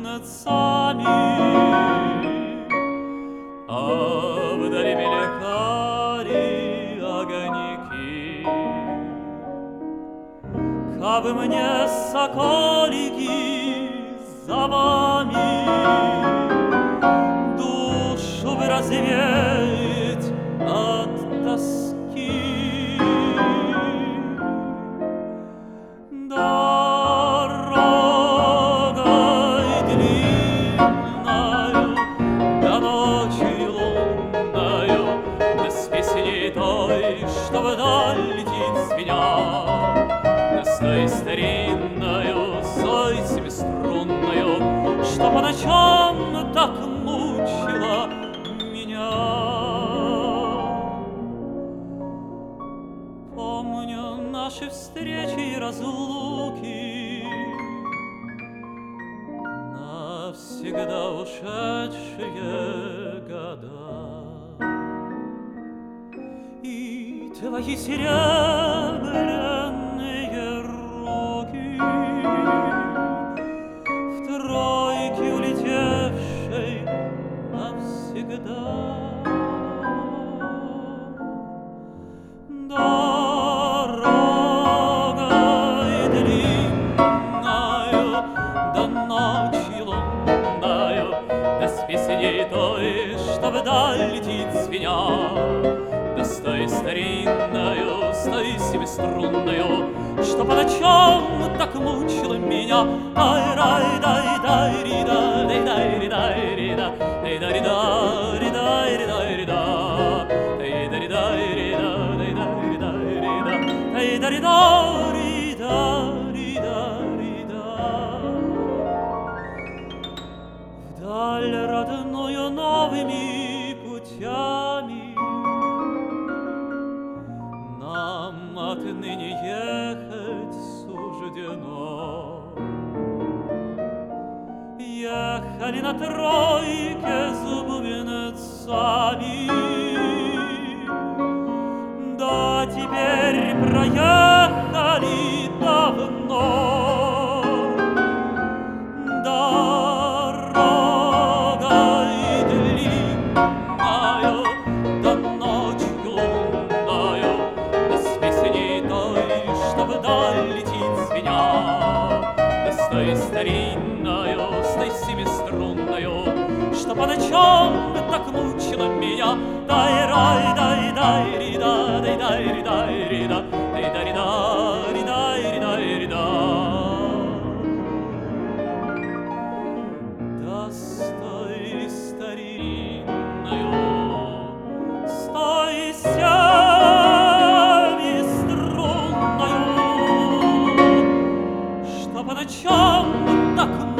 венцами, а вдали мелькали огоньки. Кабы мне, соколики, за вами душу бы развеять от тоски. Дорогой длинною, до ночи лунною, да с песней той, что вдаль летит звеня, да с той старинною, с той семиструнною, что по ночам так мучила меня. Помню наши встречи и разлуки, навсегда ушедшие года, и твои серебряные руки в тройке улетевшей навсегда. Дорогой длинною, до ночи лунною, да с песней той, что вдаль летит звеня, да с той старинною, с той семиструнною, что по ночам так мучила меня. Ай-рай-дай-дай-ри-да, дай-дай-ри-дай-ри-да, дай-дай-ри-да-ри-дай-ри-дай-ри-да, дай-дай-ри-дай-ри-да, дай-дай-ри-дай-ри-да, дай-дай-ри-да-ри-да-ри-да-ри-да. Вдаль родную новыми путями нам отныне ехать суждено. Ехали на тройке с бубенцами, да теперь проехали давно. Дорогой длинною, до ночи лунною, да с песней той, что вдаль летит звеня, да с той старинною, с той семиструнною, что по ночам так мучила меня. Дай-рай-дай-дай-ри-да, дай-дай-ри-дай-ри-да, дай-дай-ри-да-ри-дай-ри-дай-ри-да. Да с той старинною, с той семиструнною, что по ночам так